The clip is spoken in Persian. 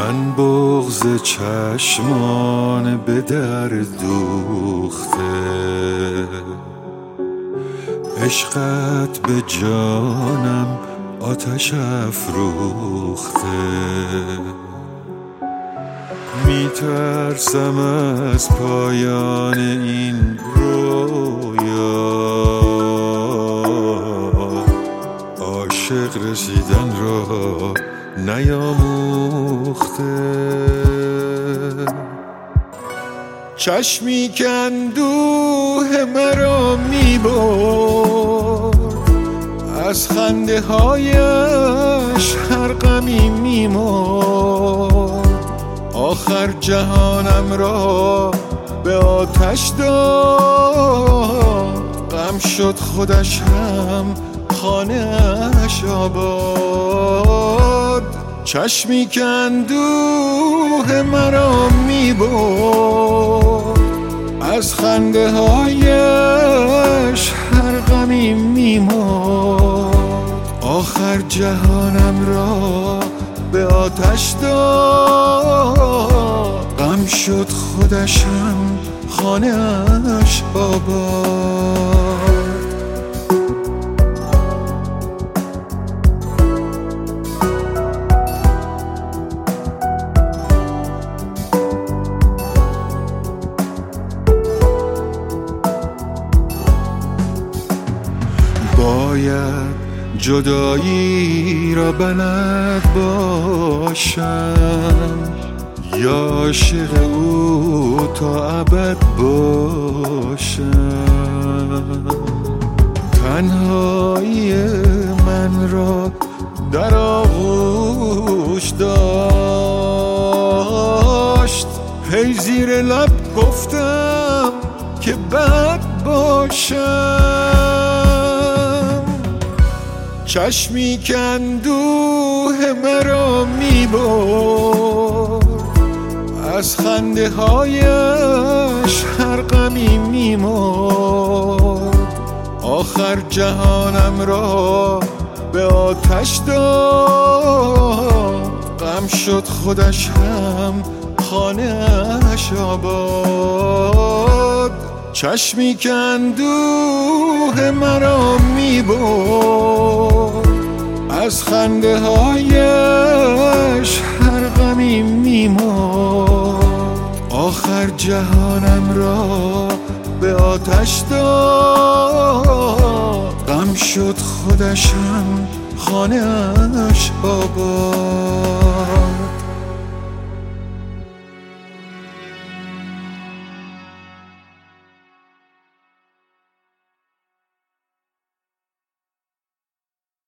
من بغض چشمان به در دوخته، عشقت به جانم آتش افروخته. میترسم از پایان این رویا، عاشق رسیدن را نیاموخته. چشمی که اندوه مرا میبرد، از خنده هایش هر غمی میمرد. آخر جهانم را به آتش داد، غم شد خودش هم خانه اش آباد. چشمی که اندوه مرا میبرد، از خنده هایش هر غمی میمرد. آخر جهانم را به آتش داد، غم شد خودش هم خانه اش آباد. باید جدایی را بلد باشم، یا عاشق او تا ابد باشم. تنهایی من را در آغوش داشت، هی زیر لب گفتم که بد باشم. چشمی که اندوه مرا میبرد، از خنده هایش هر غمی میمرد. آخر جهانم را به آتش داد، غم شد خودش هم خانه اش آباد. چشمی که اندوه مرا میبرد، از خنده هایش هر غمی میمرد. آخر جهانم را به آتش داد، غم شد خودش هم خانه اش آباد.